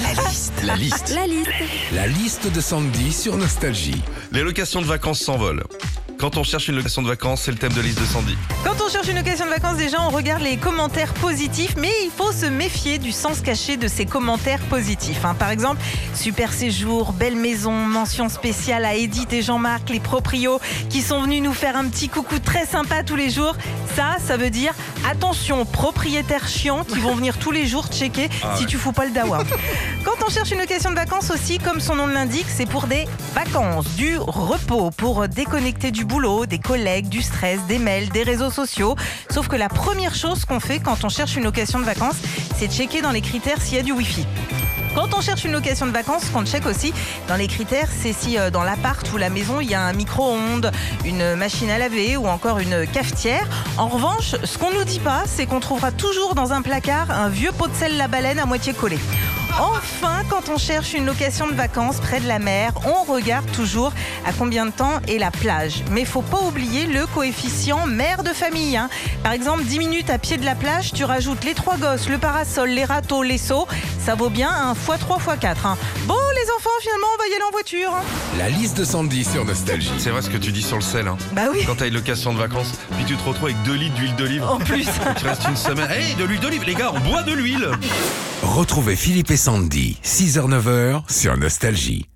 La liste. La liste de Sandy sur Nostalgie. Les locations de vacances s'envolent. Quand on cherche une location de vacances, c'est le thème de liste de Sandy. Quand on cherche une location de vacances, déjà, on regarde les commentaires positifs, mais il faut se méfier du sens caché de ces commentaires positifs. Par exemple, super séjour, belle maison, mention spéciale à Edith et Jean-Marc, les proprios qui sont venus nous faire un petit coucou très sympa tous les jours. Ça veut dire attention, propriétaires chiants qui vont venir tous les jours checker si tu fous pas le dawa. Quand on cherche une location de vacances aussi, comme son nom l'indique, c'est pour des vacances, du repos, pour déconnecter du boulot, des collègues, du stress, des mails, des réseaux sociaux. Sauf que la première chose qu'on fait quand on cherche une location de vacances, c'est de checker dans les critères s'il y a du Wi-Fi. Quand on cherche une location de vacances, ce qu'on check aussi dans les critères, c'est si dans l'appart ou la maison, il y a un micro-ondes, une machine à laver ou encore une cafetière. En revanche, ce qu'on nous dit pas, c'est qu'on trouvera toujours dans un placard un vieux pot de sel La Baleine à moitié collé. Enfin, quand on cherche une location de vacances près de la mer, on regarde toujours à combien de temps est la plage. Mais il faut pas oublier le coefficient mère de famille. Par exemple, 10 minutes à pied de la plage, tu rajoutes les 3 gosses, le parasol, les râteaux, les seaux. Ça vaut bien un x3 x4. Bon, les enfants, finalement, on va y aller en voiture. La liste de Sandy sur Nostalgie. C'est vrai ce que tu dis sur le sel. Bah oui. Quand t'as une location de vacances, puis tu te retrouves avec 2 litres d'huile d'olive. En plus. Tu restes une semaine. Hey, de l'huile d'olive, les gars, on boit de l'huile. Retrouvez Philippe et Sandy, 6h-9h sur Nostalgie.